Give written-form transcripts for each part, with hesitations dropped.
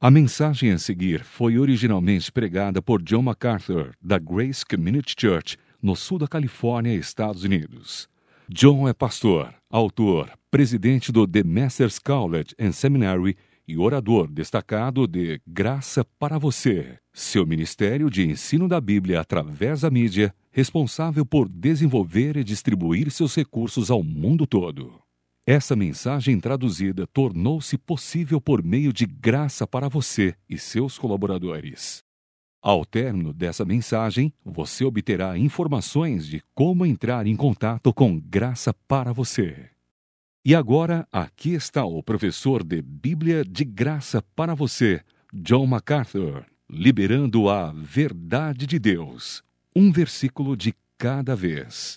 A mensagem a seguir foi originalmente pregada por John MacArthur, da Grace Community Church, no sul da Califórnia, Estados Unidos. John é pastor, autor, presidente do The Masters College and Seminary e orador destacado de Graça para Você, seu ministério de ensino da Bíblia através da mídia, responsável por desenvolver e distribuir seus recursos ao mundo todo. Essa mensagem traduzida tornou-se possível por meio de Graça para Você e seus colaboradores. Ao término dessa mensagem, você obterá informações de como entrar em contato com Graça para Você. E agora, aqui está o professor de Bíblia de Graça para Você, John MacArthur, liberando a verdade de Deus, um versículo de cada vez.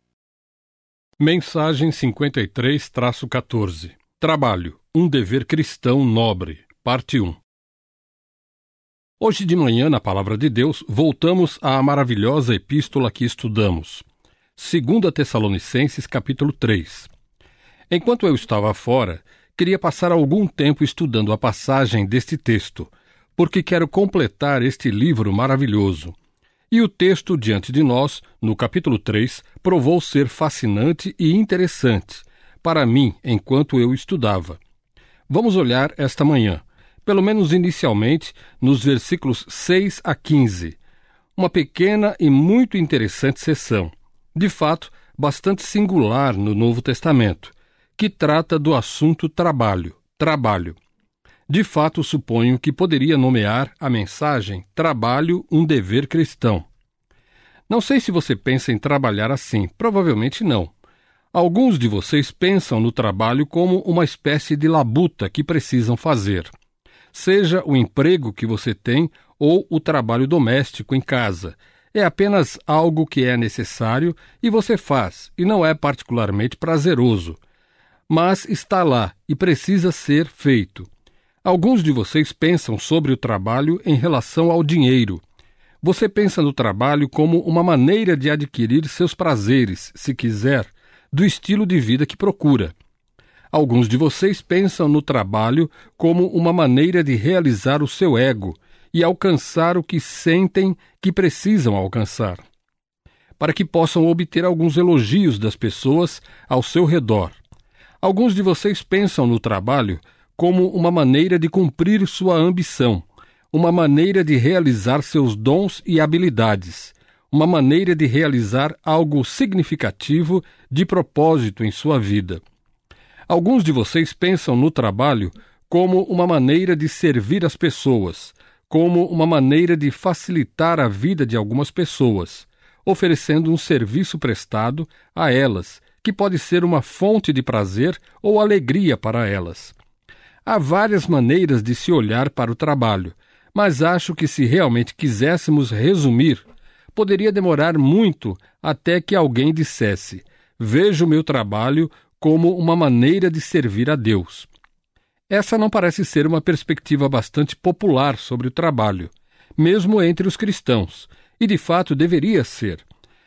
Mensagem 53-14 Trabalho, um dever cristão nobre, parte 1. Hoje de manhã, na Palavra de Deus, voltamos à maravilhosa epístola que estudamos, 2 Tessalonicenses, capítulo 3. Enquanto eu estava fora, queria passar algum tempo estudando a passagem deste texto, porque quero completar este livro maravilhoso. E o texto diante de nós, no capítulo 3, provou ser fascinante e interessante para mim enquanto eu estudava. Vamos olhar esta manhã, pelo menos inicialmente, nos versículos 6 a 15. Uma pequena e muito interessante seção, de fato, bastante singular no Novo Testamento, que trata do assunto trabalho. De fato, suponho que poderia nomear a mensagem Trabalho, um dever cristão. Não sei se você pensa em trabalhar assim, provavelmente não. Alguns de vocês pensam no trabalho como uma espécie de labuta que precisam fazer. Seja o emprego que você tem ou o trabalho doméstico em casa. É apenas algo que é necessário e você faz, e não é particularmente prazeroso. Mas está lá e precisa ser feito. Alguns de vocês pensam sobre o trabalho em relação ao dinheiro. Você pensa no trabalho como uma maneira de adquirir seus prazeres, se quiser, do estilo de vida que procura. Alguns de vocês pensam no trabalho como uma maneira de realizar o seu ego e alcançar o que sentem que precisam alcançar, para que possam obter alguns elogios das pessoas ao seu redor. Alguns de vocês pensam no trabalho como uma maneira de cumprir sua ambição, uma maneira de realizar seus dons e habilidades, uma maneira de realizar algo significativo de propósito em sua vida. Alguns de vocês pensam no trabalho como uma maneira de servir as pessoas, como uma maneira de facilitar a vida de algumas pessoas, oferecendo um serviço prestado a elas, que pode ser uma fonte de prazer ou alegria para elas. Há várias maneiras de se olhar para o trabalho, mas acho que se realmente quiséssemos resumir, poderia demorar muito até que alguém dissesse: vejo o meu trabalho como uma maneira de servir a Deus. Essa não parece ser uma perspectiva bastante popular sobre o trabalho, mesmo entre os cristãos, e de fato deveria ser.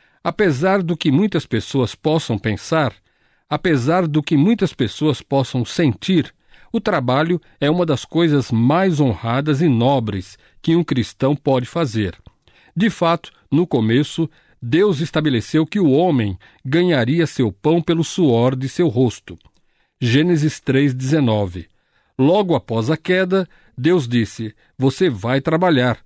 Apesar do que muitas pessoas possam pensar, apesar do que muitas pessoas possam sentir, o trabalho é uma das coisas mais honradas e nobres que um cristão pode fazer. De fato, no começo, Deus estabeleceu que o homem ganharia seu pão pelo suor de seu rosto. Gênesis 3:19. Logo após a queda, Deus disse: você vai trabalhar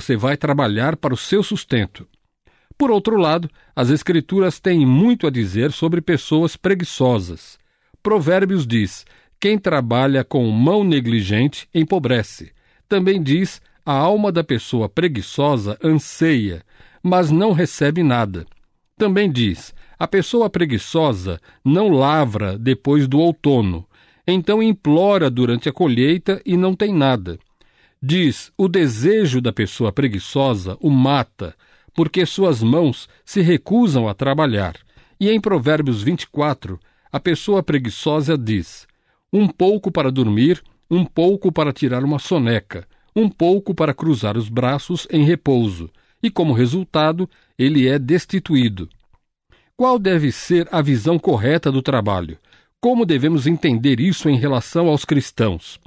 para o seu sustento. Por outro lado, as Escrituras têm muito a dizer sobre pessoas preguiçosas. Provérbios diz: quem trabalha com mão negligente empobrece. Também diz: a alma da pessoa preguiçosa anseia, mas não recebe nada. Também diz: a pessoa preguiçosa não lavra depois do outono, então implora durante a colheita e não tem nada. Diz: o desejo da pessoa preguiçosa o mata, porque suas mãos se recusam a trabalhar. E em Provérbios 24, a pessoa preguiçosa diz: um pouco para dormir, um pouco para tirar uma soneca, um pouco para cruzar os braços em repouso, e como resultado, ele é destituído. Qual deve ser a visão correta do trabalho? Como devemos entender isso em relação aos cristãos?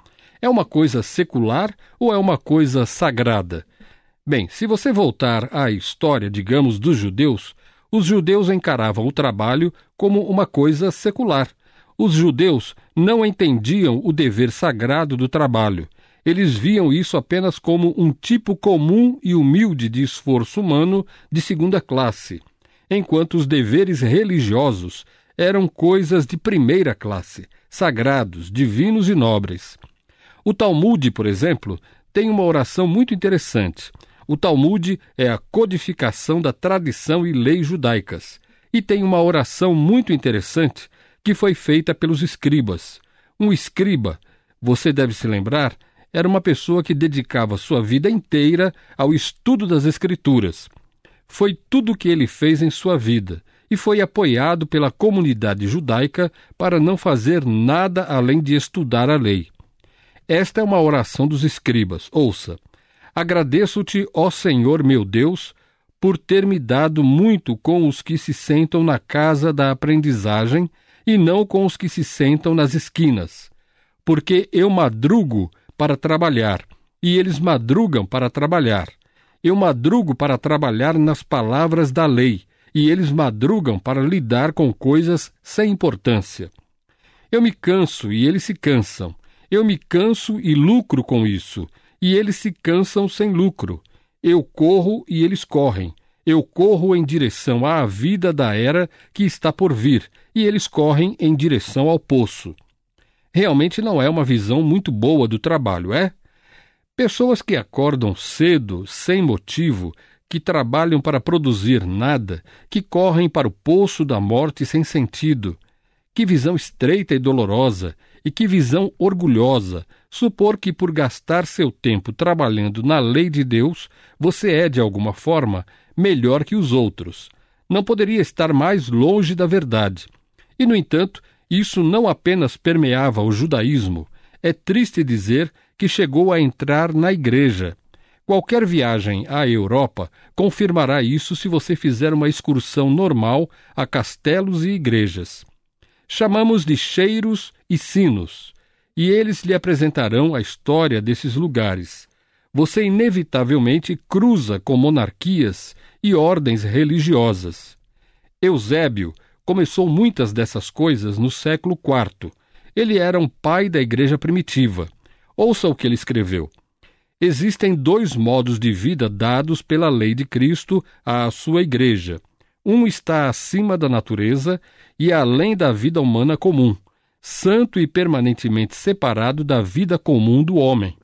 É uma coisa secular ou é uma coisa sagrada? Bem, se você voltar à história, digamos, dos judeus, os judeus encaravam o trabalho como uma coisa secular. Os judeus não entendiam o dever sagrado do trabalho. Eles viam isso apenas como um tipo comum e humilde de esforço humano de segunda classe, enquanto os deveres religiosos eram coisas de primeira classe, sagrados, divinos e nobres. O Talmud, por exemplo, tem uma oração muito interessante. O Talmud é a codificação da tradição e leis judaicas, e tem uma oração muito interessante que foi feita pelos escribas. Um escriba, você deve se lembrar, era uma pessoa que dedicava sua vida inteira ao estudo das Escrituras. Foi tudo o que ele fez em sua vida, e foi apoiado pela comunidade judaica para não fazer nada além de estudar a lei. Esta é uma oração dos escribas. Ouça: agradeço-te, ó Senhor meu Deus, por ter me dado muito com os que se sentam na casa da aprendizagem e não com os que se sentam nas esquinas, porque eu madrugo para trabalhar, e eles madrugam para trabalhar. Eu madrugo para trabalhar nas palavras da lei, e eles madrugam para lidar com coisas sem importância. Eu me canso e eles se cansam. Eu me canso e lucro com isso, e eles se cansam sem lucro. Eu corro e eles correm. Eu corro em direção à vida da era que está por vir, e eles correm em direção ao poço. Realmente não é uma visão muito boa do trabalho, é? Pessoas que acordam cedo, sem motivo, que trabalham para produzir nada, que correm para o poço da morte sem sentido. Que visão estreita e dolorosa, e que visão orgulhosa, supor que por gastar seu tempo trabalhando na lei de Deus, você é, de alguma forma, melhor que os outros. Não poderia estar mais longe da verdade. E, no entanto, isso não apenas permeava o judaísmo. É triste dizer que chegou a entrar na igreja. Qualquer viagem à Europa confirmará isso se você fizer uma excursão normal a castelos e igrejas. Chamamos de cheiros e sinos, e eles lhe apresentarão a história desses lugares. Você inevitavelmente cruza com monarquias e ordens religiosas. Eusébio começou muitas dessas coisas no século IV. Ele era um pai da igreja primitiva. Ouça o que ele escreveu. Existem 2 modos de vida dados pela lei de Cristo à sua igreja. Um está acima da natureza e além da vida humana comum, santo e permanentemente separado da vida comum do homem.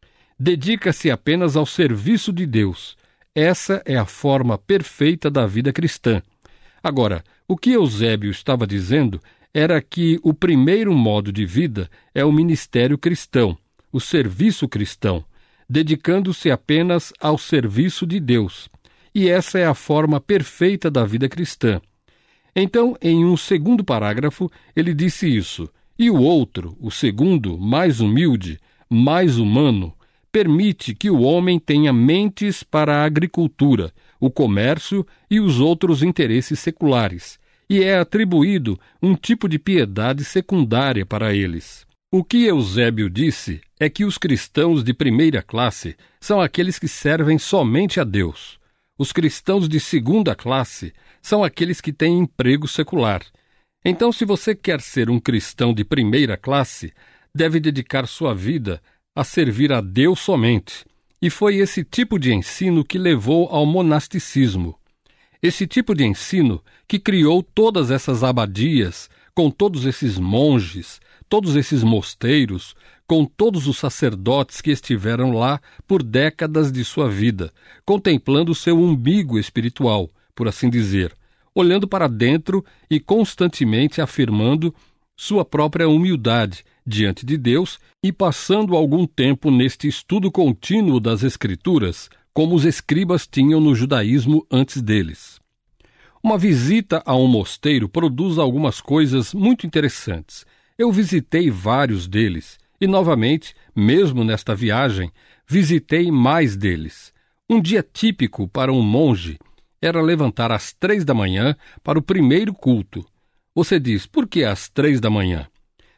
Dedica-se apenas ao serviço de Deus. Essa é a forma perfeita da vida cristã. Agora, o que Eusébio estava dizendo era que o primeiro modo de vida é o ministério cristão, o serviço cristão, dedicando-se apenas ao serviço de Deus. E essa é a forma perfeita da vida cristã. Então, em um segundo parágrafo, ele disse isso. E o outro, o segundo, mais humilde, mais humano, permite que o homem tenha mentes para a agricultura, o comércio e os outros interesses seculares, e é atribuído um tipo de piedade secundária para eles. O que Eusébio disse é que os cristãos de primeira classe são aqueles que servem somente a Deus. Os cristãos de segunda classe são aqueles que têm emprego secular. Então, se você quer ser um cristão de primeira classe, deve dedicar sua vida a servir a Deus somente. E foi esse tipo de ensino que levou ao monasticismo. Esse tipo de ensino que criou todas essas abadias, com todos esses monges, todos esses mosteiros, com todos os sacerdotes que estiveram lá por décadas de sua vida, contemplando seu umbigo espiritual, por assim dizer, olhando para dentro e constantemente afirmando sua própria humildade diante de Deus e passando algum tempo neste estudo contínuo das Escrituras, como os escribas tinham no judaísmo antes deles. Uma visita a um mosteiro produz algumas coisas muito interessantes. Eu visitei vários deles e, novamente, mesmo nesta viagem, visitei mais deles. Um dia típico para um monge era levantar às 3 da manhã para o primeiro culto. Você diz, por que às 3 da manhã?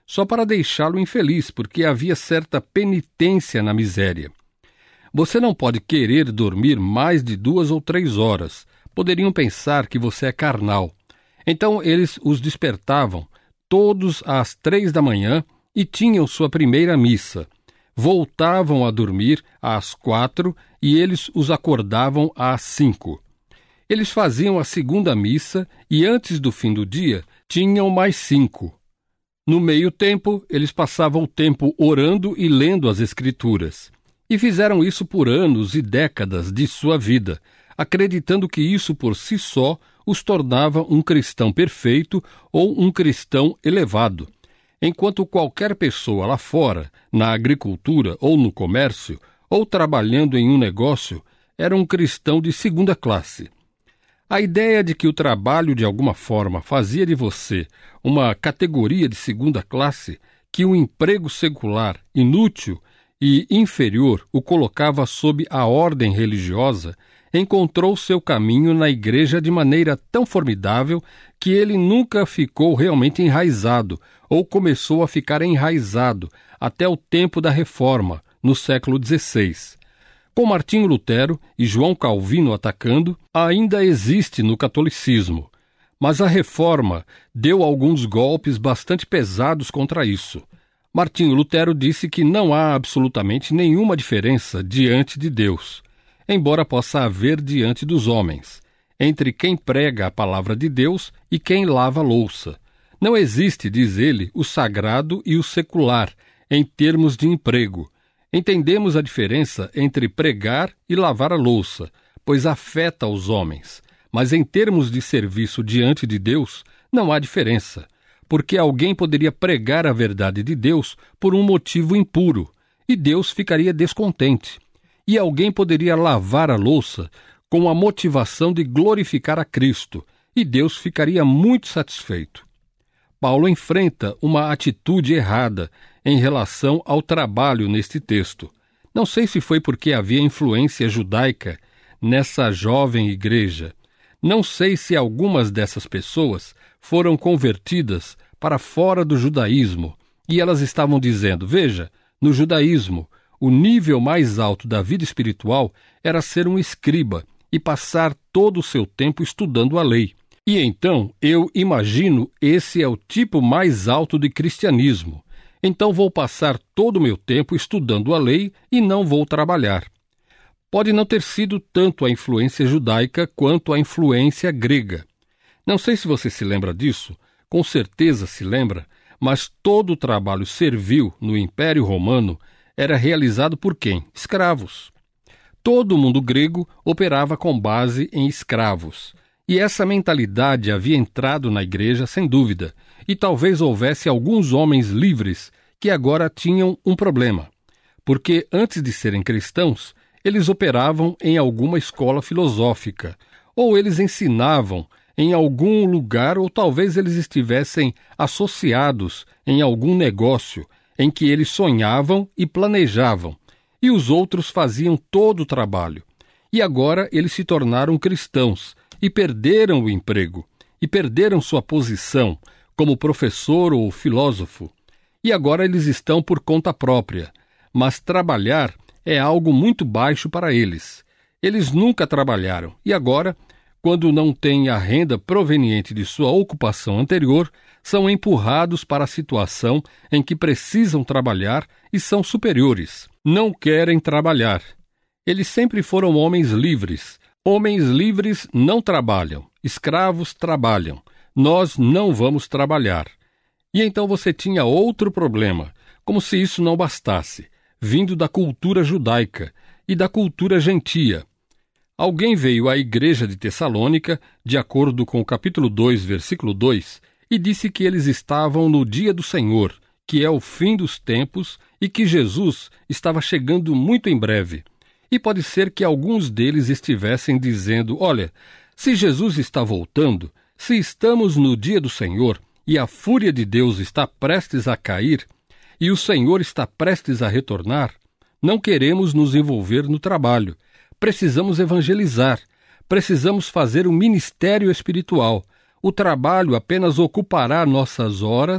só para deixá-lo infeliz, porque havia certa penitência na miséria. Você não pode querer dormir mais de 2 ou 3 horas. Poderiam pensar que você é carnal. Então eles os despertavam todos às 3 da manhã e tinham sua primeira missa. Voltavam a dormir às 4 e eles os acordavam às 5. Eles faziam a segunda missa e antes do fim do dia tinham mais 5. No meio tempo, eles passavam o tempo orando e lendo as Escrituras. E fizeram isso por anos e décadas de sua vida, acreditando que isso por si só os tornava um cristão perfeito ou um cristão elevado. Enquanto qualquer pessoa lá fora, na agricultura ou no comércio, ou trabalhando em um negócio, era um cristão de segunda classe. A ideia de que o trabalho de alguma forma fazia de você uma categoria de segunda classe, que o emprego secular, inútil e inferior o colocava sob a ordem religiosa, encontrou seu caminho na igreja de maneira tão formidável que ele nunca ficou realmente enraizado, ou começou a ficar enraizado até o tempo da Reforma, no século XVI. Com Martinho Lutero e João Calvino atacando, ainda existe no catolicismo. Mas a Reforma deu alguns golpes bastante pesados contra isso. Martinho Lutero disse que não há absolutamente nenhuma diferença diante de Deus, embora possa haver diante dos homens, entre quem prega a palavra de Deus e quem lava louça. Não existe, diz ele, o sagrado e o secular, em termos de emprego. Entendemos a diferença entre pregar e lavar a louça, pois afeta os homens. Mas em termos de serviço diante de Deus, não há diferença, porque alguém poderia pregar a verdade de Deus por um motivo impuro, e Deus ficaria descontente. E alguém poderia lavar a louça com a motivação de glorificar a Cristo, e Deus ficaria muito satisfeito. Paulo enfrenta uma atitude errada em relação ao trabalho neste texto. Não sei se foi porque havia influência judaica nessa jovem igreja. Não sei se algumas dessas pessoas foram convertidas para fora do judaísmo e elas estavam dizendo, veja, no judaísmo, o nível mais alto da vida espiritual era ser um escriba e passar todo o seu tempo estudando a lei. E então, eu imagino, esse é o tipo mais alto de cristianismo. Então vou passar todo o meu tempo estudando a lei e não vou trabalhar. Pode não ter sido tanto a influência judaica quanto a influência grega. Não sei se você se lembra disso, com certeza se lembra, mas todo o trabalho servil no Império Romano era realizado por quem? Escravos. Todo o mundo grego operava com base em escravos. E essa mentalidade havia entrado na igreja, sem dúvida, e talvez houvesse alguns homens livres que agora tinham um problema, porque antes de serem cristãos, eles operavam em alguma escola filosófica, ou eles ensinavam em algum lugar, ou talvez eles estivessem associados em algum negócio em que eles sonhavam e planejavam, e os outros faziam todo o trabalho. E agora eles se tornaram cristãos, e perderam o emprego, e perderam sua posição como professor ou filósofo. E agora eles estão por conta própria, mas trabalhar é algo muito baixo para eles. Eles nunca trabalharam, e agora, quando não têm a renda proveniente de sua ocupação anterior, são empurrados para a situação em que precisam trabalhar e são superiores. Não querem trabalhar. Eles sempre foram homens livres. Homens livres não trabalham, escravos trabalham. Nós não vamos trabalhar. E então você tinha outro problema, como se isso não bastasse, vindo da cultura judaica e da cultura gentia. Alguém veio à igreja de Tessalônica, de acordo com o capítulo 2, versículo 2, e disse que eles estavam no dia do Senhor, que é o fim dos tempos, e que Jesus estava chegando muito em breve. E pode ser que alguns deles estivessem dizendo, olha, se Jesus está voltando, se estamos no dia do Senhor e a fúria de Deus está prestes a cair e o Senhor está prestes a retornar, não queremos nos envolver no trabalho. Precisamos evangelizar, precisamos fazer um ministério espiritual. O trabalho apenas ocupará nossas horas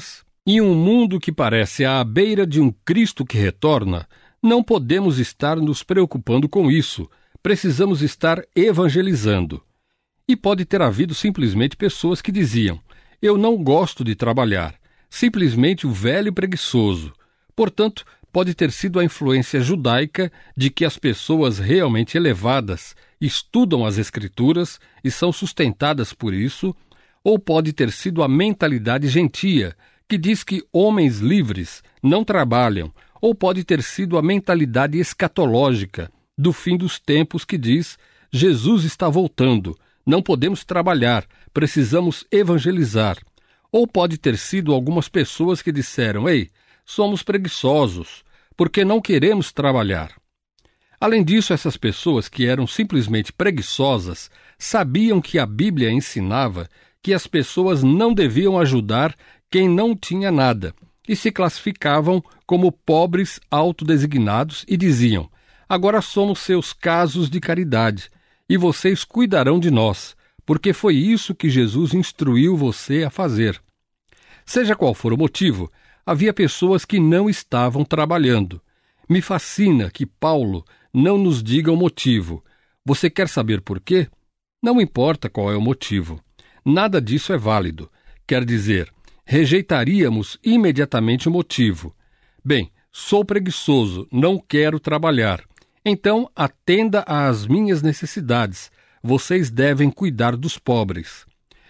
Em um mundo que parece à beira de um Cristo que retorna, não podemos estar nos preocupando com isso. Precisamos estar evangelizando. E pode ter havido simplesmente pessoas que diziam: eu não gosto de trabalhar, simplesmente o velho preguiçoso. Portanto, pode ter sido a influência judaica de que as pessoas realmente elevadas estudam as Escrituras e são sustentadas por isso, ou pode ter sido a mentalidade gentia, que diz que homens livres não trabalham, ou pode ter sido a mentalidade escatológica do fim dos tempos que diz: Jesus está voltando, não podemos trabalhar, precisamos evangelizar. Ou pode ter sido algumas pessoas que disseram: ei, somos preguiçosos, porque não queremos trabalhar. Além disso, essas pessoas que eram simplesmente preguiçosas sabiam que a Bíblia ensinava que as pessoas não deviam ajudar quem não tinha nada, e se classificavam como pobres autodesignados e diziam: agora somos seus casos de caridade, e vocês cuidarão de nós, porque foi isso que Jesus instruiu você a fazer. Seja qual for o motivo, havia pessoas que não estavam trabalhando. Me fascina que Paulo não nos diga o motivo. Você quer saber por quê? Não importa qual é o motivo. Nada disso é válido. Quer dizer, rejeitaríamos imediatamente o motivo. Bem, sou preguiçoso, não quero trabalhar. Então, atenda às minhas necessidades. Vocês devem cuidar dos pobres.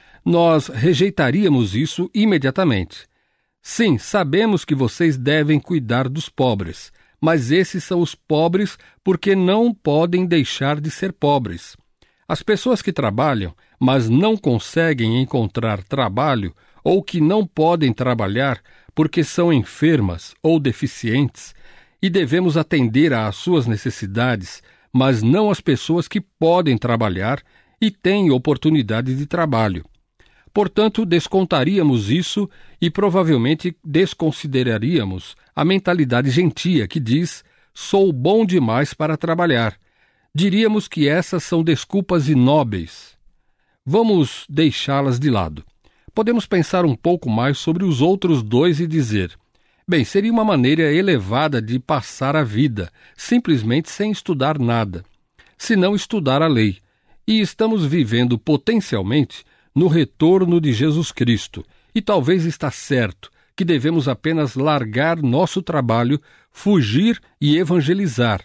Nós rejeitaríamos isso imediatamente. Sim, sabemos que vocês devem cuidar dos pobres, mas esses são os pobres porque não podem deixar de ser pobres. As pessoas que trabalham, mas não conseguem encontrar trabalho, ou que não podem trabalhar porque são enfermas ou deficientes, e devemos atender às suas necessidades, mas não às pessoas que podem trabalhar e têm oportunidade de trabalho. Portanto, descontaríamos isso e provavelmente desconsideraríamos a mentalidade gentia que diz: sou bom demais para trabalhar. Diríamos que essas são desculpas inóbeis. Vamos deixá-las de lado. Podemos pensar um pouco mais sobre os outros dois e dizer: bem, seria uma maneira elevada de passar a vida, simplesmente sem estudar nada, se não estudar a lei. E estamos vivendo potencialmente no retorno de Jesus Cristo, e talvez está certo que devemos apenas largar nosso trabalho, fugir e evangelizar.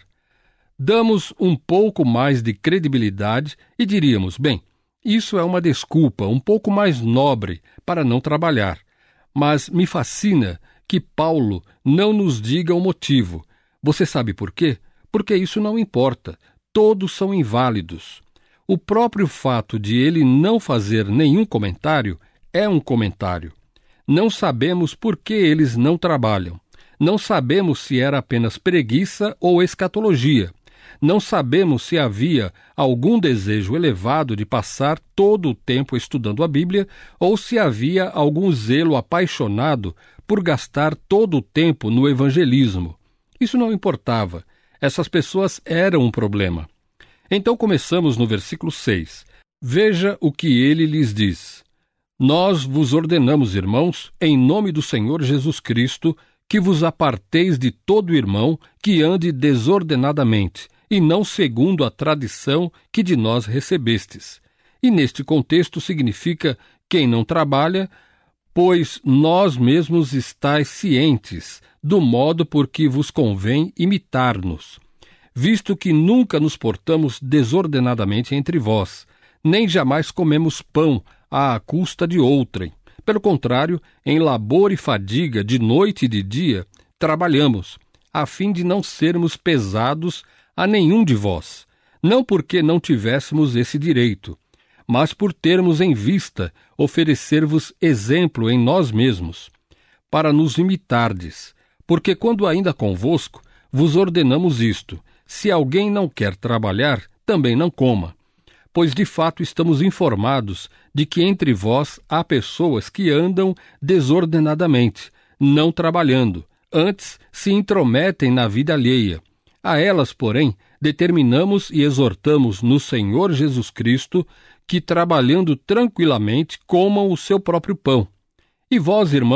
Damos um pouco mais de credibilidade e diríamos: bem, isso é uma desculpa um pouco mais nobre para não trabalhar. Mas me fascina que Paulo não nos diga o motivo. Você sabe por quê? Porque isso não importa. Todos são inválidos. O próprio fato de ele não fazer nenhum comentário é um comentário. Não sabemos por que eles não trabalham. Não sabemos se era apenas preguiça ou escatologia. Não sabemos se havia algum desejo elevado de passar todo o tempo estudando a Bíblia ou se havia algum zelo apaixonado por gastar todo o tempo no evangelismo. Isso não importava. Essas pessoas eram um problema. Então começamos no versículo 6. Veja o que ele lhes diz. Nós vos ordenamos, irmãos, em nome do Senhor Jesus Cristo, que vos aparteis de todo irmão que ande desordenadamente, e não segundo a tradição que de nós recebestes. E neste contexto significa quem não trabalha, pois nós mesmos estáis cientes do modo por que vos convém imitar-nos, visto que nunca nos portamos desordenadamente entre vós, nem jamais comemos pão à custa de outrem. Pelo contrário, em labor e fadiga, de noite e de dia, trabalhamos, a fim de não sermos pesados a nenhum de vós, não porque não tivéssemos esse direito, mas por termos em vista oferecer-vos exemplo em nós mesmos, para nos imitardes, porque quando ainda convosco vos ordenamos isto: se alguém não quer trabalhar, também não coma. Pois de fato estamos informados de que entre vós há pessoas que andam desordenadamente, não trabalhando, antes se intrometem na vida alheia. A elas, porém, determinamos e exortamos no Senhor Jesus Cristo que, trabalhando tranquilamente, comam o seu próprio pão. E vós, irmãos,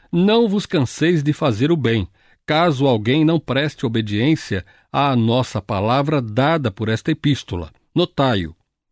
não vos canseis de fazer o bem, caso alguém não preste obediência à nossa palavra dada por esta epístola. Notai-o.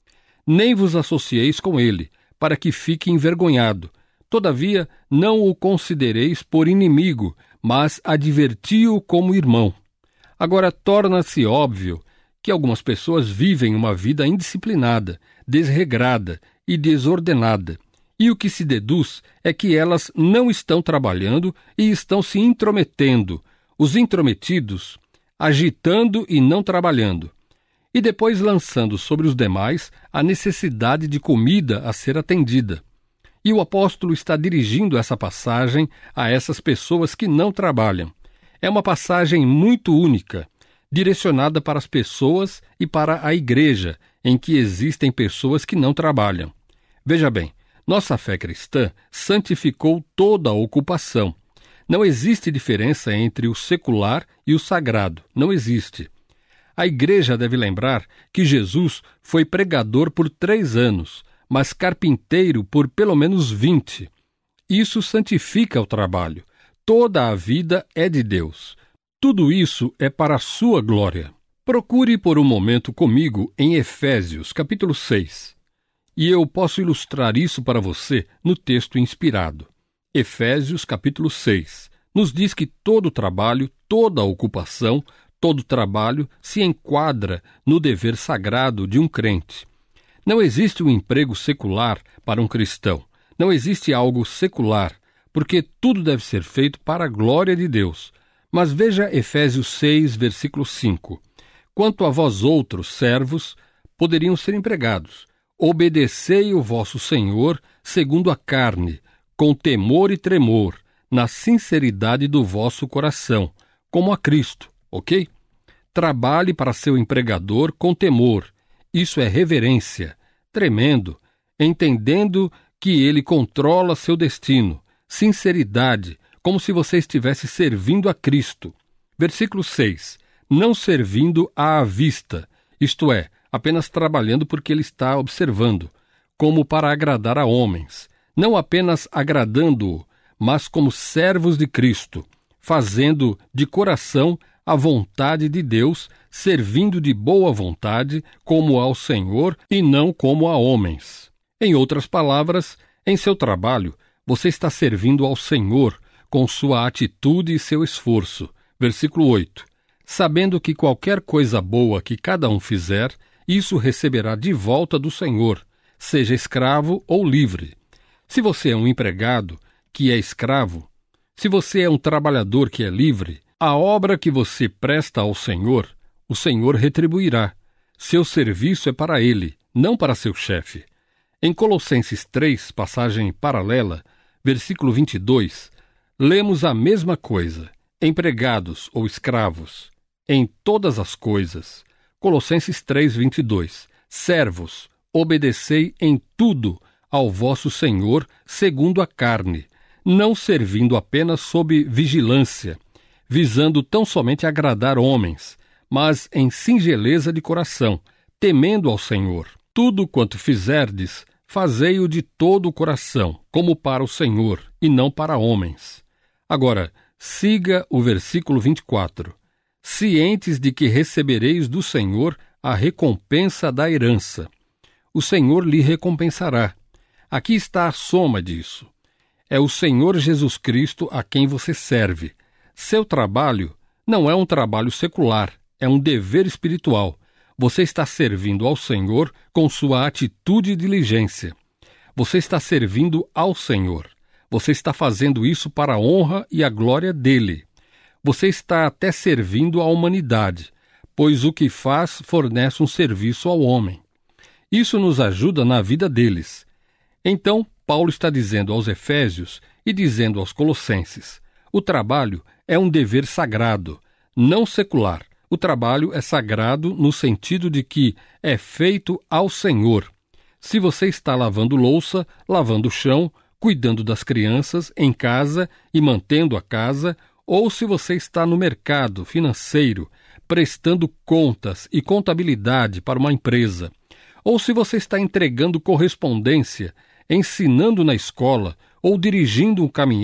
Nem vos associeis com ele, para que fique envergonhado. Todavia, não o considereis por inimigo, mas adverti-o como irmão. Agora, torna-se óbvio que algumas pessoas vivem uma vida indisciplinada, desregrada e desordenada, e o que se deduz é que elas não estão trabalhando e estão se intrometendo, os intrometidos agitando e não trabalhando, e depois lançando sobre os demais a necessidade de comida a ser atendida. E o apóstolo está dirigindo essa passagem a essas pessoas que não trabalham. É uma passagem muito única, direcionada para as pessoas e para a igreja, em que existem pessoas que não trabalham. Veja bem, nossa fé cristã santificou toda a ocupação. Não existe diferença entre o secular e o sagrado. Não existe. A igreja deve lembrar que Jesus foi pregador por 3 anos, mas carpinteiro por pelo menos 20. Isso santifica o trabalho. Toda a vida é de Deus. Tudo isso é para a sua glória. Procure por um momento comigo em Efésios, capítulo 6. E eu posso ilustrar isso para você no texto inspirado. Efésios, capítulo 6, nos diz que todo trabalho, toda ocupação, todo trabalho se enquadra no dever sagrado de um crente. Não existe um emprego secular para um cristão. Não existe algo secular, porque tudo deve ser feito para a glória de Deus. Mas veja Efésios 6, versículo 5. Quanto a vós outros, servos, poderiam ser empregados. Obedecei o vosso Senhor segundo a carne, com temor e tremor, na sinceridade do vosso coração, como a Cristo, ok? Trabalhe para seu empregador com temor. Isso é reverência, tremendo, entendendo que ele controla seu destino. Sinceridade, como se você estivesse servindo a Cristo. Versículo 6. Não servindo à vista, isto é, apenas trabalhando porque ele está observando, como para agradar a homens, não apenas agradando-o, mas como servos de Cristo, fazendo de coração a vontade de Deus, servindo de boa vontade como ao Senhor e não como a homens. Em outras palavras, em seu trabalho, você está servindo ao Senhor com sua atitude e seu esforço. Versículo 8. Sabendo que qualquer coisa boa que cada um fizer, isso receberá de volta do Senhor, seja escravo ou livre. Se você é um empregado que é escravo, se você é um trabalhador que é livre, a obra que você presta ao Senhor, o Senhor retribuirá. Seu serviço é para Ele, não para seu chefe. Em Colossenses 3, passagem paralela, versículo 22, lemos a mesma coisa. Empregados ou escravos, em todas as coisas. Colossenses 3, 22. Servos, obedecei em tudo ao vosso Senhor segundo a carne, não servindo apenas sob vigilância, visando tão somente agradar homens, mas em singeleza de coração, temendo ao Senhor. Tudo quanto fizerdes, fazei-o de todo o coração, como para o Senhor, e não para homens. Agora, siga o versículo 24. Cientes de que recebereis do Senhor a recompensa da herança. O Senhor lhe recompensará. Aqui está a soma disso. É o Senhor Jesus Cristo a quem você serve. Seu trabalho não é um trabalho secular, é um dever espiritual. Você está servindo ao Senhor com sua atitude e diligência. Você está servindo ao Senhor. Você está fazendo isso para a honra e a glória dele. Você está até servindo à humanidade, pois o que faz fornece um serviço ao homem. Isso nos ajuda na vida deles. Então, Paulo está dizendo aos Efésios e dizendo aos Colossenses: o trabalho é um dever sagrado, não secular. O trabalho é sagrado no sentido de que é feito ao Senhor. Se você está lavando louça, lavando o chão, cuidando das crianças em casa e mantendo a casa, ou se você está no mercado financeiro, prestando contas e contabilidade para uma empresa, ou se você está entregando correspondência, ensinando na escola ou dirigindo um caminhão,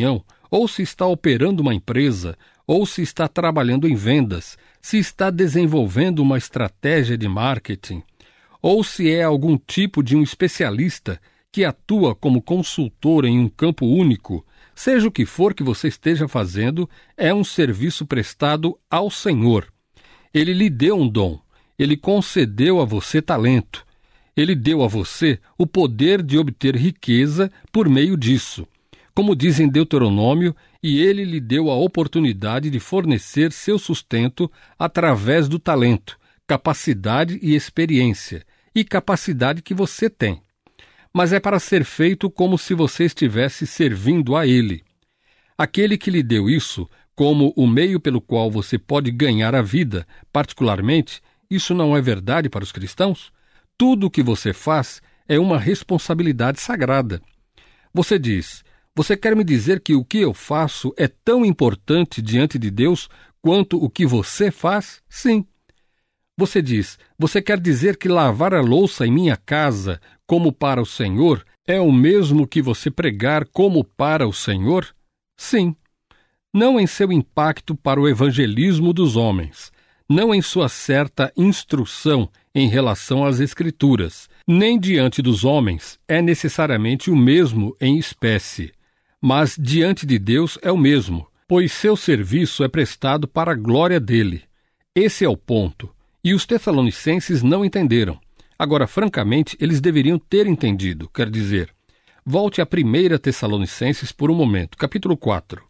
ou se está operando uma empresa, ou se está trabalhando em vendas, se está desenvolvendo uma estratégia de marketing, ou se é algum tipo de um especialista que atua como consultor em um campo único, seja o que for que você esteja fazendo, é um serviço prestado ao Senhor. Ele lhe deu um dom, ele concedeu a você talento, ele deu a você o poder de obter riqueza por meio disso. Como diz em Deuteronômio, e ele lhe deu a oportunidade de fornecer seu sustento através do talento, capacidade e experiência, e capacidade que você tem. Mas é para ser feito como se você estivesse servindo a ele. Aquele que lhe deu isso, como o meio pelo qual você pode ganhar a vida, particularmente, isso não é verdade para os cristãos? Tudo o que você faz é uma responsabilidade sagrada. Você diz, você quer me dizer que o que eu faço é tão importante diante de Deus quanto o que você faz? Sim. Você diz, você quer dizer que lavar a louça em minha casa, como para o Senhor, é o mesmo que você pregar como para o Senhor? Sim. Não em seu impacto para o evangelismo dos homens, não em sua certa instrução em relação às Escrituras, nem diante dos homens é necessariamente o mesmo em espécie, mas diante de Deus é o mesmo, pois seu serviço é prestado para a glória dele. Esse é o ponto. E os tessalonicenses não entenderam. Agora, francamente, eles deveriam ter entendido, quer dizer. Volte a 1 Tessalonicenses por um momento, capítulo 4.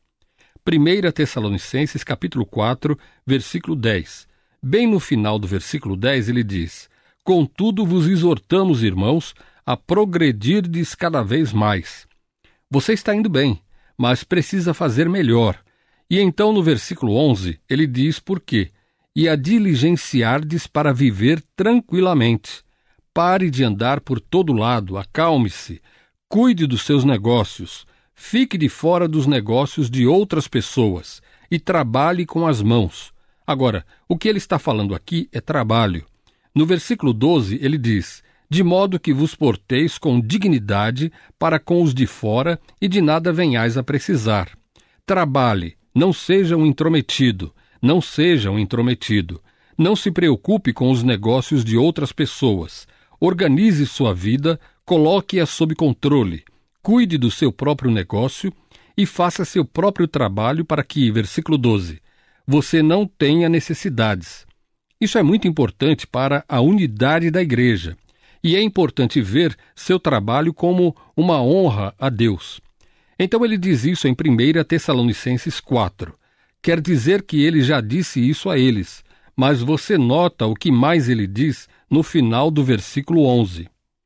1 Tessalonicenses, capítulo 4, versículo 10. Bem no final do versículo 10, ele diz, contudo vos exortamos, irmãos, a progredirdes cada vez mais. Você está indo bem, mas precisa fazer melhor. E então, no versículo 11, ele diz por quê. E a diligenciardes para viver tranquilamente. Pare de andar por todo lado, acalme-se, cuide dos seus negócios, fique de fora dos negócios de outras pessoas e trabalhe com as mãos. Agora, o que ele está falando aqui é trabalho. No versículo 12, ele diz, de modo que vos porteis com dignidade para com os de fora e de nada venhais a precisar. Trabalhe, não seja um intrometido. Não seja um intrometido. Não se preocupe com os negócios de outras pessoas. Organize sua vida, coloque-a sob controle. Cuide do seu próprio negócio e faça seu próprio trabalho para que, versículo 12, você não tenha necessidades. Isso é muito importante para a unidade da igreja. E é importante ver seu trabalho como uma honra a Deus. Então ele diz isso em 1 Tessalonicenses 4. Quer dizer que ele já disse isso a eles, mas você nota o que mais ele diz no final do versículo 11.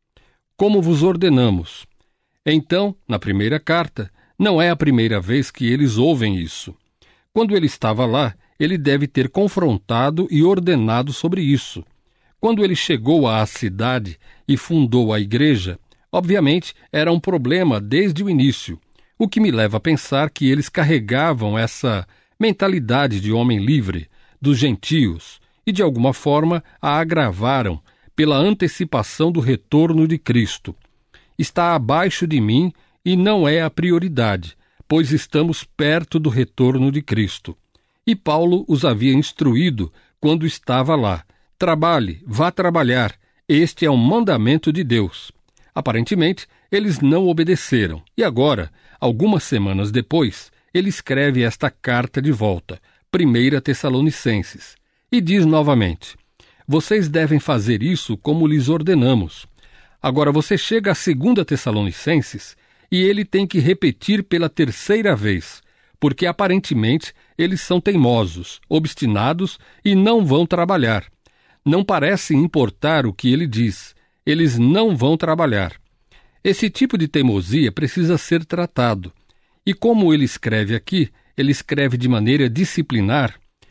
Como vos ordenamos. Então, na primeira carta, não é a primeira vez que eles ouvem isso. Quando ele estava lá, ele deve ter confrontado e ordenado sobre isso. Quando ele chegou à cidade e fundou a igreja, obviamente era um problema desde o início, o que me leva a pensar que eles carregavam essa mentalidade de homem livre, dos gentios, e de alguma forma a agravaram pela antecipação do retorno de Cristo. Está abaixo de mim e não é a prioridade, pois estamos perto do retorno de Cristo. E Paulo os havia instruído quando estava lá. Trabalhe, vá trabalhar, este é um mandamento de Deus. Aparentemente, eles não obedeceram, e agora, algumas semanas depois, ele escreve esta carta de volta, 1 Tessalonicenses, e diz novamente, vocês devem fazer isso como lhes ordenamos. Agora você chega a 2 Tessalonicenses e ele tem que repetir pela terceira vez, porque aparentemente eles são teimosos, obstinados e não vão trabalhar. Não parece importar o que ele diz, eles não vão trabalhar. Esse tipo de teimosia precisa ser tratado. E como ele escreve aqui, ele escreve de maneira disciplinar,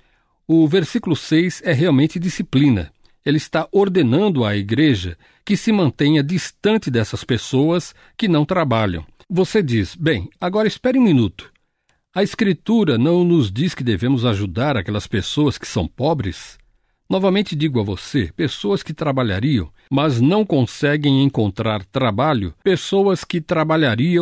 o versículo 6 é realmente disciplina. Ele está ordenando à igreja que se mantenha distante dessas pessoas que não trabalham. Você diz, bem, agora espere um minuto. A Escritura não nos diz que devemos ajudar aquelas pessoas que são pobres? Novamente digo a você, pessoas que trabalhariam, mas não conseguem encontrar trabalho, pessoas que trabalhariam,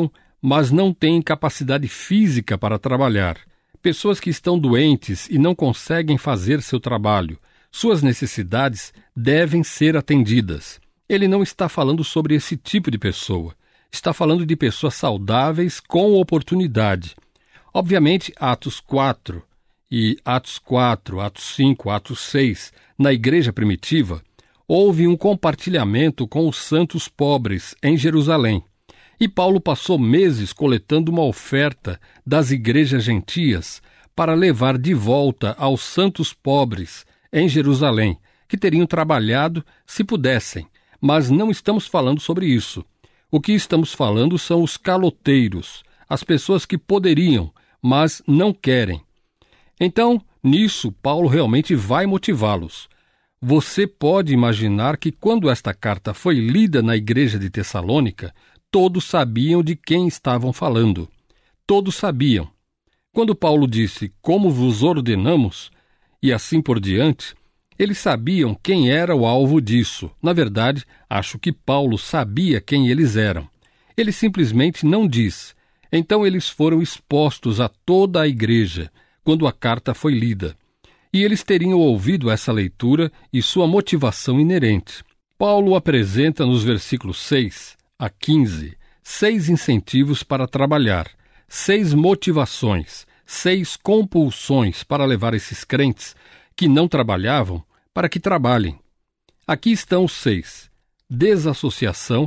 mas não têm capacidade física para trabalhar. Pessoas que estão doentes e não conseguem fazer seu trabalho. Suas necessidades devem ser atendidas. Ele não está falando sobre esse tipo de pessoa. Está falando de pessoas saudáveis com oportunidade. Obviamente, Atos 4 e Atos 4, Atos 5, Atos 6, na igreja primitiva, houve um compartilhamento com os santos pobres em Jerusalém. E Paulo passou meses coletando uma oferta das igrejas gentias para levar de volta aos santos pobres em Jerusalém, que teriam trabalhado se pudessem. Mas não estamos falando sobre isso. O que estamos falando são os caloteiros, as pessoas que poderiam, mas não querem. Então, nisso, Paulo realmente vai motivá-los. Você pode imaginar que quando esta carta foi lida na igreja de Tessalônica, todos sabiam de quem estavam falando. Todos sabiam. Quando Paulo disse, como vos ordenamos, e assim por diante, eles sabiam quem era o alvo disso. Na verdade, acho que Paulo sabia quem eles eram. Ele simplesmente não diz. Então eles foram expostos a toda a igreja, quando a carta foi lida. E eles teriam ouvido essa leitura e sua motivação inerente. Paulo apresenta nos versículos 6 a 15 6 incentivos para trabalhar, 6 motivações, 6 compulsões para levar esses crentes que não trabalhavam para que trabalhem. Aqui estão os 6. Desassociação,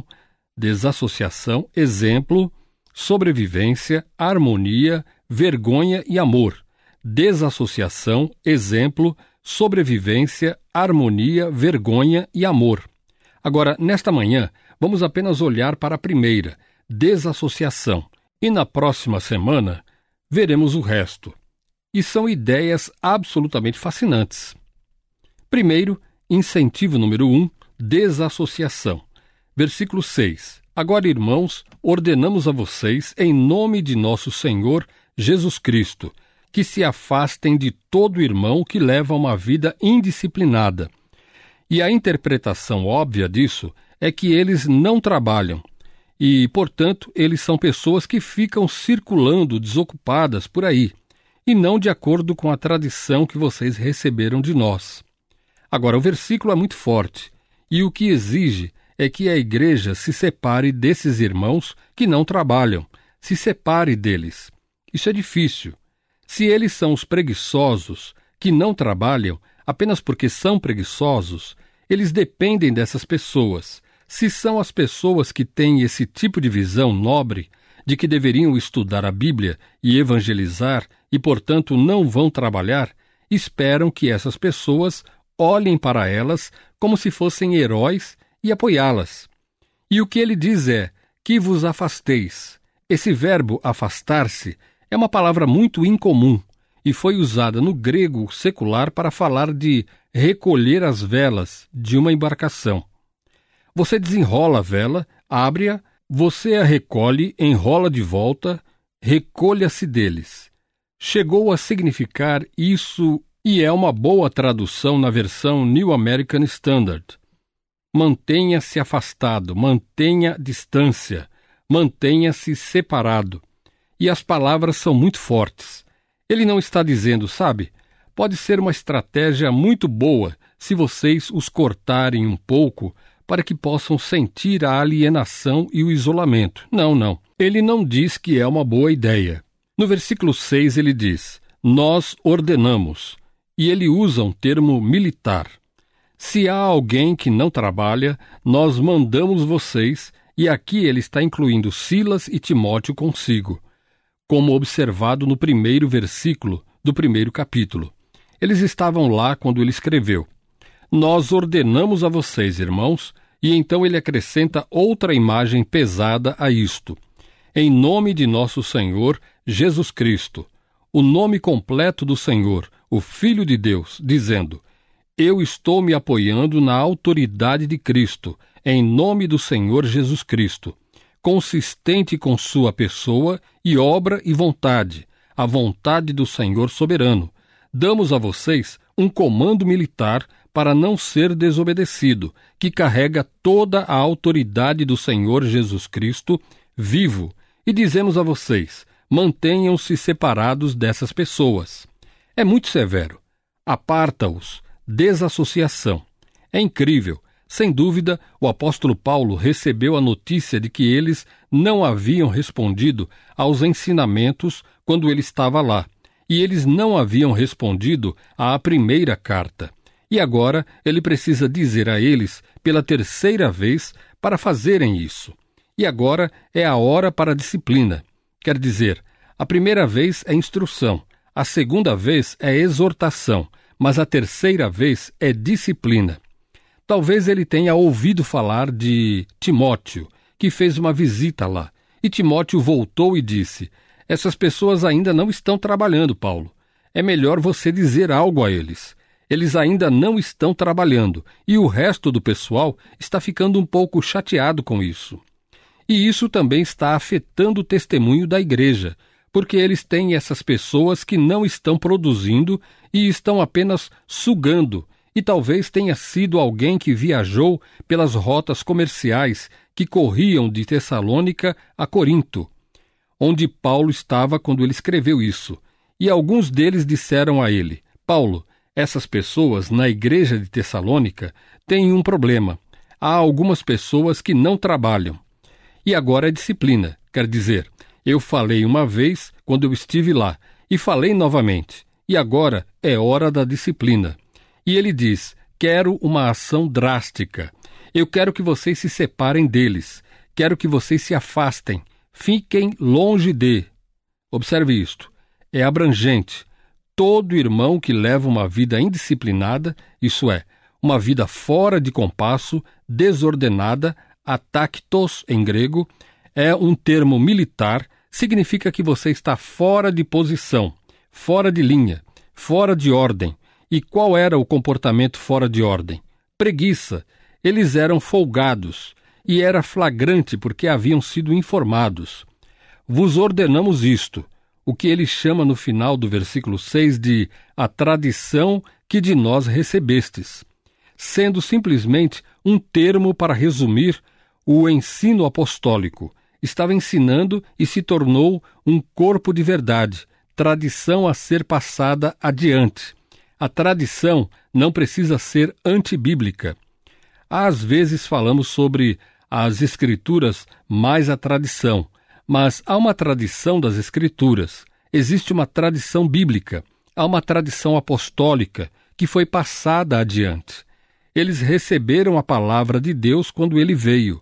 exemplo, sobrevivência, harmonia, vergonha e amor. Desassociação, exemplo, sobrevivência, harmonia, vergonha e amor. Agora, nesta manhã, vamos apenas olhar para a primeira, desassociação, e na próxima semana veremos o resto. E são ideias absolutamente fascinantes. Primeiro, incentivo número 1, desassociação. Versículo 6. Agora, irmãos, ordenamos a vocês, em nome de nosso Senhor Jesus Cristo, que se afastem de todo irmão que leva uma vida indisciplinada. E a interpretação óbvia disso é que eles não trabalham e, portanto, eles são pessoas que ficam circulando desocupadas por aí, e não de acordo com a tradição que vocês receberam de nós. Agora, o versículo é muito forte, e o que exige é que a igreja se separe desses irmãos que não trabalham, se separe deles. Isso é difícil. Se eles são os preguiçosos, que não trabalham apenas porque são preguiçosos, eles dependem dessas pessoas. Se são as pessoas que têm esse tipo de visão nobre, de que deveriam estudar a Bíblia e evangelizar e, portanto, não vão trabalhar, esperam que essas pessoas olhem para elas como se fossem heróis e apoiá-las. E o que ele diz é que vos afasteis. Esse verbo afastar-se é uma palavra muito incomum e foi usada no grego secular para falar de recolher as velas de uma embarcação. Você desenrola a vela, abre-a, você a recolhe, enrola de volta, recolha-se deles. Chegou a significar isso e é uma boa tradução na versão New American Standard. Mantenha-se afastado, mantenha distância, mantenha-se separado. E as palavras são muito fortes. Ele não está dizendo, sabe, pode ser uma estratégia muito boa se vocês os cortarem um pouco para que possam sentir a alienação e o isolamento. Não. Ele não diz que é uma boa ideia. No versículo 6 ele diz, nós ordenamos, e ele usa um termo militar. Se há alguém que não trabalha, nós mandamos vocês, e aqui ele está incluindo Silas e Timóteo consigo, como observado no primeiro versículo do primeiro capítulo. Eles estavam lá quando ele escreveu. Nós ordenamos a vocês, irmãos, e então ele acrescenta outra imagem pesada a isto. Em nome de nosso Senhor Jesus Cristo, o nome completo do Senhor, o Filho de Deus, dizendo, eu estou me apoiando na autoridade de Cristo, em nome do Senhor Jesus Cristo, consistente com sua pessoa e obra e vontade, a vontade do Senhor soberano. Damos a vocês um comando militar para não ser desobedecido, que carrega toda a autoridade do Senhor Jesus Cristo, vivo, E dizemos a vocês, mantenham-se separados dessas pessoas. É muito severo. Aparta-os, desassociação. É incrível. Sem dúvida, o apóstolo Paulo recebeu a notícia de que eles não haviam respondido aos ensinamentos quando ele estava lá, e eles não haviam respondido à primeira carta. E agora ele precisa dizer a eles, pela terceira vez, para fazerem isso. E agora é a hora para a disciplina. Quer dizer, a primeira vez é instrução, a segunda vez é exortação, mas a terceira vez é disciplina. Talvez ele tenha ouvido falar de Timóteo, que fez uma visita lá. E Timóteo voltou e disse: essas pessoas ainda não estão trabalhando, Paulo. É melhor você dizer algo a eles. Eles ainda não estão trabalhando, e o resto do pessoal está ficando um pouco chateado com isso. E isso também está afetando o testemunho da igreja, porque eles têm essas pessoas que não estão produzindo e estão apenas sugando, e talvez tenha sido alguém que viajou pelas rotas comerciais que corriam de Tessalônica a Corinto, onde Paulo estava quando ele escreveu isso. E alguns deles disseram a ele: Paulo, essas pessoas na igreja de Tessalônica têm um problema. Há algumas pessoas que não trabalham. E agora é disciplina, quer dizer, eu falei uma vez quando eu estive lá, e falei novamente, e agora é hora da disciplina. E ele diz: quero uma ação drástica. Eu quero que vocês se separem deles. Quero que vocês se afastem. Fiquem longe de. Observe isto. É abrangente. Todo irmão que leva uma vida indisciplinada, isso é, uma vida fora de compasso, desordenada, ataktos em grego, é um termo militar, significa que você está fora de posição, fora de linha, fora de ordem. E qual era o comportamento fora de ordem? Preguiça. Eles eram folgados, e era flagrante porque haviam sido informados. Vos ordenamos isto, o que ele chama no final do versículo 6 de a tradição que de nós recebestes, sendo simplesmente um termo para resumir o ensino apostólico. Estava ensinando e se tornou um corpo de verdade, tradição a ser passada adiante. A tradição não precisa ser antibíblica. Às vezes falamos sobre as Escrituras mais a tradição, mas há uma tradição das Escrituras. Existe uma tradição bíblica, há uma tradição apostólica que foi passada adiante. Eles receberam a palavra de Deus quando ele veio.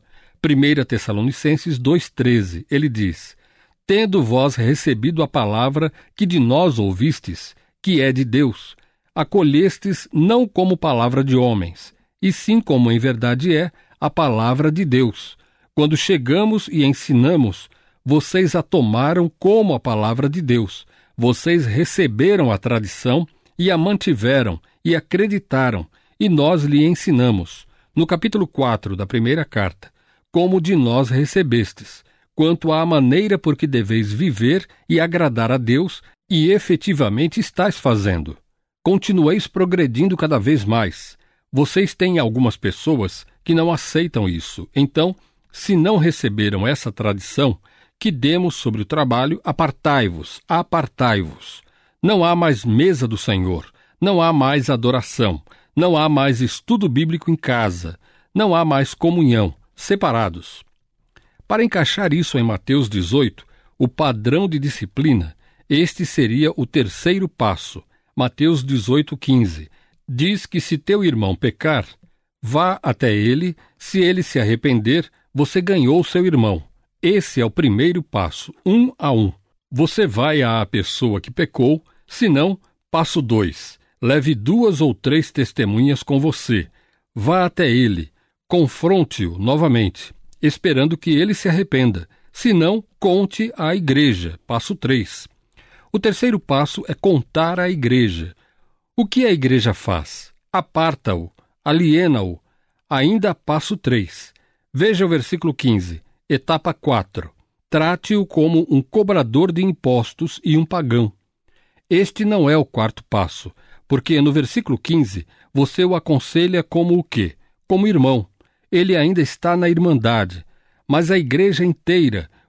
1 Tessalonicenses 2,13, ele diz: tendo vós recebido a palavra que de nós ouvistes, que é de Deus, acolhestes não como palavra de homens, e sim como em verdade é a palavra de Deus. Quando chegamos e ensinamos, vocês a tomaram como a palavra de Deus. Vocês receberam a tradição e a mantiveram e acreditaram, e nós lhe ensinamos. No capítulo 4 da primeira carta, como de nós recebestes, quanto à maneira por que deveis viver e agradar a Deus, e efetivamente estáis fazendo. Continueis progredindo cada vez mais. Vocês têm algumas pessoas que não aceitam isso. Então, se não receberam essa tradição que demos sobre o trabalho, apartai-vos, apartai-vos. Não há mais mesa do Senhor, não há mais adoração, não há mais estudo bíblico em casa, não há mais comunhão, separados. Para encaixar isso em Mateus 18, o padrão de disciplina, este seria o terceiro passo. Mateus 18,15, diz que se teu irmão pecar, vá até ele, se ele se arrepender, você ganhou seu irmão. Esse é o primeiro passo, 1 a 1. Você vai à pessoa que pecou, se não, passo 2. Leve 2 ou 3 testemunhas com você. Vá até ele, confronte-o novamente, esperando que ele se arrependa. Se não, conte à igreja, passo 3. O terceiro passo é contar à igreja. O que a igreja faz? Aparta-o, aliena-o. Ainda passo 3. Veja o versículo 15, etapa 4. Trate-o como um cobrador de impostos e um pagão. Este não é o quarto passo, porque no versículo 15 você o aconselha como o quê? Como irmão. Ele ainda está na irmandade, mas a igreja inteira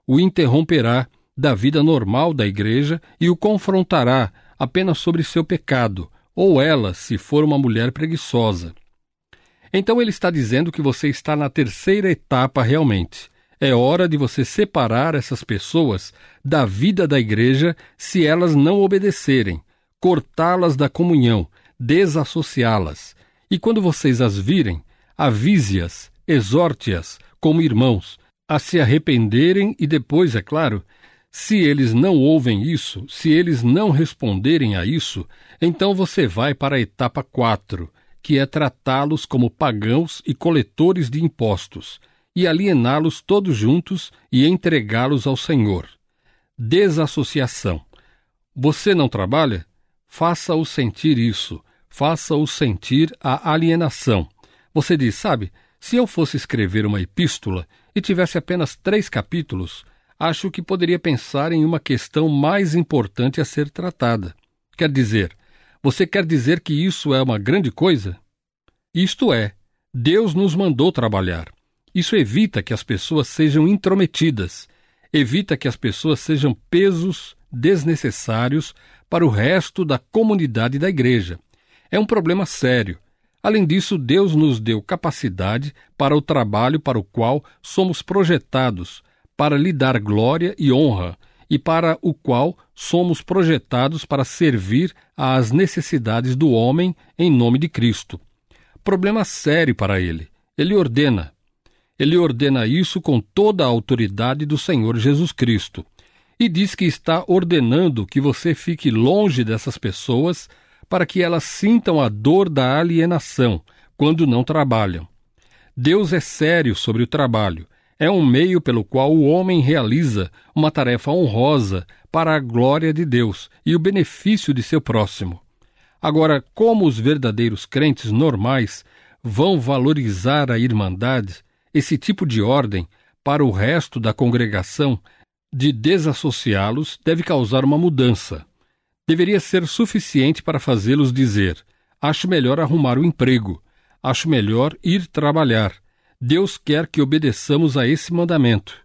o interromperá da vida normal da igreja e o confrontará apenas sobre seu pecado, ou ela, se for uma mulher preguiçosa. Então ele está dizendo que você está na terceira etapa realmente. É hora de você separar essas pessoas da vida da igreja se elas não obedecerem, cortá-las da comunhão, desassociá-las. E quando vocês as virem, avise-as, exorte-as como irmãos, a se arrependerem e depois, é claro, se eles não ouvem isso, se eles não responderem a isso, então você vai para a etapa 4, que é tratá-los como pagãos e coletores de impostos, e aliená-los todos juntos e entregá-los ao Senhor. Desassociação. Você não trabalha? Faça-o sentir isso. Faça-o sentir a alienação. Você diz, sabe, se eu fosse escrever uma epístola e tivesse apenas 3 capítulos, acho que poderia pensar em uma questão mais importante a ser tratada. Quer dizer, você quer dizer que isso é uma grande coisa? Isto é, Deus nos mandou trabalhar. Isso evita que as pessoas sejam intrometidas, evita que as pessoas sejam pesos desnecessários para o resto da comunidade da igreja. É um problema sério. Além disso, Deus nos deu capacidade para o trabalho para o qual somos projetados, para lhe dar glória e honra, e para o qual somos projetados para servir às necessidades do homem em nome de Cristo. Problema sério para ele. Ele ordena isso com toda a autoridade do Senhor Jesus Cristo. E diz que está ordenando que você fique longe dessas pessoas para que elas sintam a dor da alienação quando não trabalham. Deus é sério sobre o trabalho. É um meio pelo qual o homem realiza uma tarefa honrosa para a glória de Deus e o benefício de seu próximo. Agora, como os verdadeiros crentes normais vão valorizar a irmandade, esse tipo de ordem, para o resto da congregação, de desassociá-los, deve causar uma mudança. Deveria ser suficiente para fazê-los dizer: acho melhor arrumar um emprego, acho melhor ir trabalhar. Deus quer que obedeçamos a esse mandamento.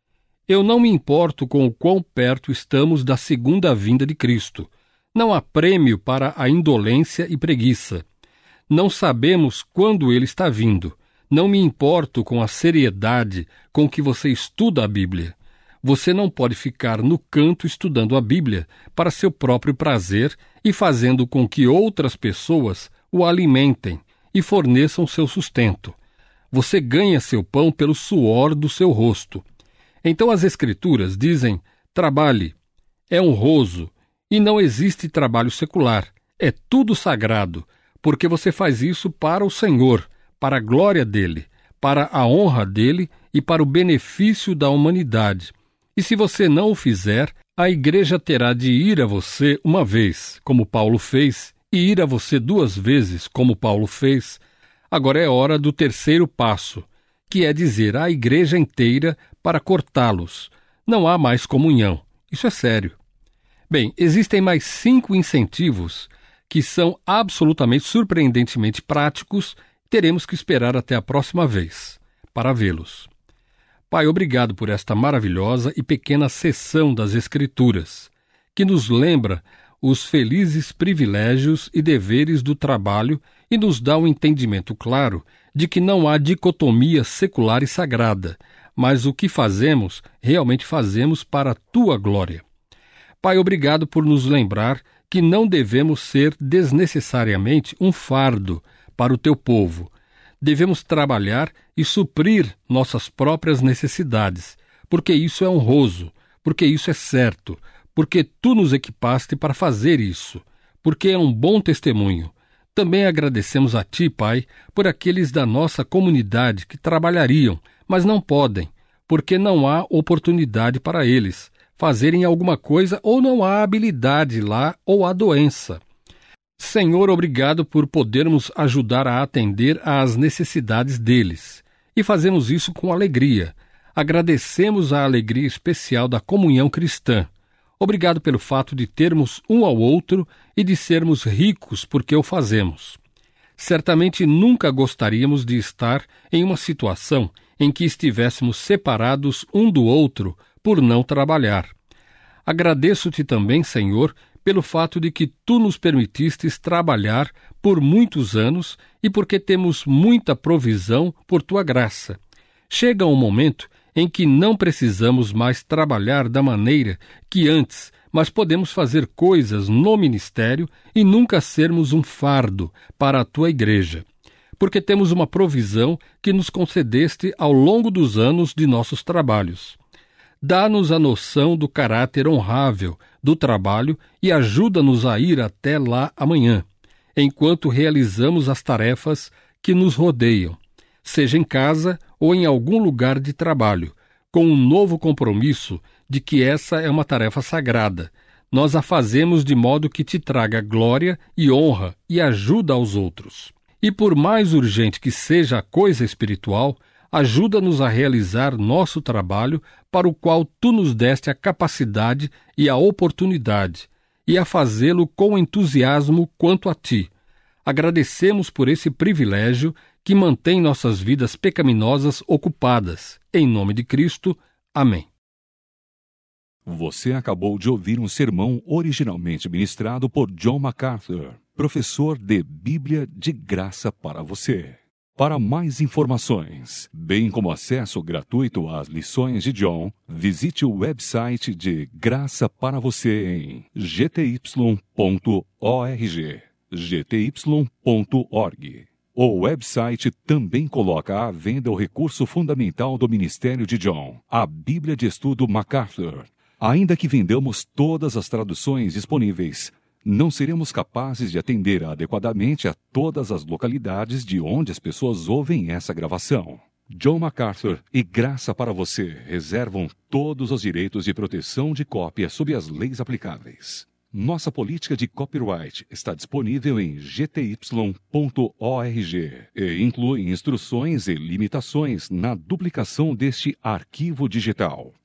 Eu não me importo com o quão perto estamos da segunda vinda de Cristo. Não há prêmio para a indolência e preguiça. Não sabemos quando ele está vindo. Não me importo com a seriedade com que você estuda a Bíblia. Você não pode ficar no canto estudando a Bíblia para seu próprio prazer e fazendo com que outras pessoas o alimentem e forneçam seu sustento. Você ganha seu pão pelo suor do seu rosto. Então as Escrituras dizem: trabalhe. É honroso. E não existe trabalho secular. É tudo sagrado, porque você faz isso para o Senhor, para a glória dele, para a honra dele e para o benefício da humanidade. E se você não o fizer, a igreja terá de ir a você uma vez, como Paulo fez, e ir a você 2 vezes, como Paulo fez. Agora é hora do terceiro passo, que é dizer à igreja inteira para cortá-los. Não há mais comunhão. Isso é sério. Bem, existem mais 5 incentivos que são absolutamente surpreendentemente práticos. Teremos que esperar até a próxima vez para vê-los. Pai, obrigado por esta maravilhosa e pequena sessão das Escrituras, que nos lembra os felizes privilégios e deveres do trabalho e nos dá um entendimento claro de que não há dicotomia secular e sagrada, mas o que fazemos, realmente fazemos para a tua glória. Pai, obrigado por nos lembrar que não devemos ser desnecessariamente um fardo para o teu povo. Devemos trabalhar e suprir nossas próprias necessidades, porque isso é honroso, porque isso é certo, porque tu nos equipaste para fazer isso, porque é um bom testemunho. Também agradecemos a ti, Pai, por aqueles da nossa comunidade que trabalhariam, mas não podem, porque não há oportunidade para eles fazerem alguma coisa ou não há habilidade lá ou há doença. Senhor, obrigado por podermos ajudar a atender às necessidades deles. E fazemos isso com alegria. Agradecemos a alegria especial da comunhão cristã. Obrigado pelo fato de termos um ao outro e de sermos ricos porque o fazemos. Certamente nunca gostaríamos de estar em uma situação em que estivéssemos separados um do outro por não trabalhar. Agradeço-te também, Senhor, pelo fato de que tu nos permitistes trabalhar por muitos anos e porque temos muita provisão por tua graça. Chega um momento em que não precisamos mais trabalhar da maneira que antes, mas podemos fazer coisas no ministério e nunca sermos um fardo para a tua igreja, porque temos uma provisão que nos concedeste ao longo dos anos de nossos trabalhos. Dá-nos a noção do caráter honrável do trabalho e ajuda-nos a ir até lá amanhã, enquanto realizamos as tarefas que nos rodeiam, seja em casa ou em algum lugar de trabalho, com um novo compromisso de que essa é uma tarefa sagrada. Nós a fazemos de modo que te traga glória e honra e ajuda aos outros. E por mais urgente que seja a coisa espiritual, ajuda-nos a realizar nosso trabalho para o qual tu nos deste a capacidade e a oportunidade, e a fazê-lo com entusiasmo quanto a ti. Agradecemos por esse privilégio que mantém nossas vidas pecaminosas ocupadas. Em nome de Cristo. Amém. Você acabou de ouvir um sermão originalmente ministrado por John MacArthur, professor de Bíblia de graça para você. Para mais informações, bem como acesso gratuito às lições de John, visite o website de Graça para Você em gty.org. gty.org. O website também coloca à venda o recurso fundamental do ministério de John, a Bíblia de Estudo MacArthur. Ainda que vendamos todas as traduções disponíveis, não seremos capazes de atender adequadamente a todas as localidades de onde as pessoas ouvem essa gravação. John MacArthur e Graça para Você reservam todos os direitos de proteção de cópia sob as leis aplicáveis. Nossa política de copyright está disponível em gty.org e inclui instruções e limitações na duplicação deste arquivo digital.